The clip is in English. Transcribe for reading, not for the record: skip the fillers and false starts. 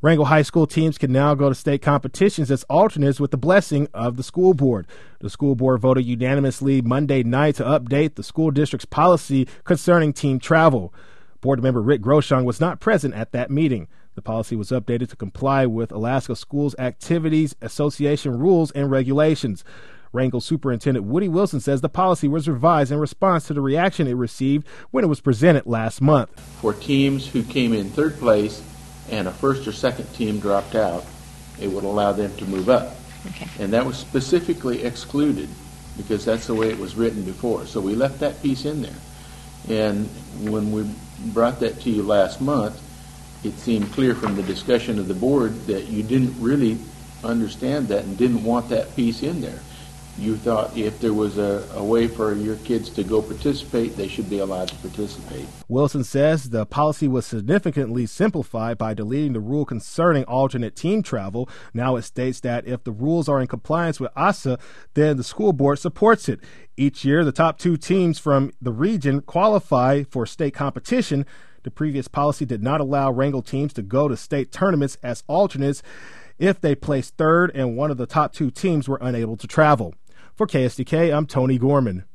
Wrangell High School teams can now go to state competitions as alternates with the blessing of the school board. The school board voted unanimously Monday night to update the school district's policy concerning team travel. Board member Rick Groshong was not present at that meeting. The policy was updated to comply with Alaska Schools Activities Association rules and regulations. Wrangell Superintendent Woody Wilson says the policy was revised in response to the reaction it received when it was presented last month. For teams who came in third place and a first or second team dropped out, it would allow them to move up. Okay. And that was specifically excluded because that's the way it was written before. So we left that piece in there. And when we brought that to you last month, it seemed clear from the discussion of the board that you didn't really understand that and didn't want that piece in there. You thought if there was a way for your kids to go participate, they should be allowed to participate. Wilson says the policy was significantly simplified by deleting the rule concerning alternate team travel. Now it states that if the rules are in compliance with ASA, then the school board supports it. Each year, the top 2 teams from the region qualify for state competition. The previous policy did not allow Wrangell teams to go to state tournaments as alternates if they placed third and one of the top 2 teams were unable to travel. For KSDK, I'm Tony Gorman.